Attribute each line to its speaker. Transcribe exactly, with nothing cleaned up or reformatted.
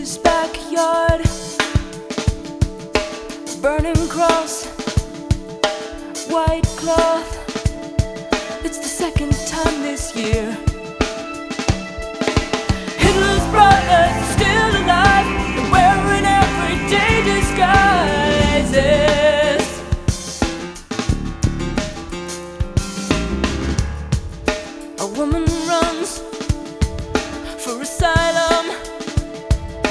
Speaker 1: neighbor's backyard. Burning cross, white cloth. It's the second time this year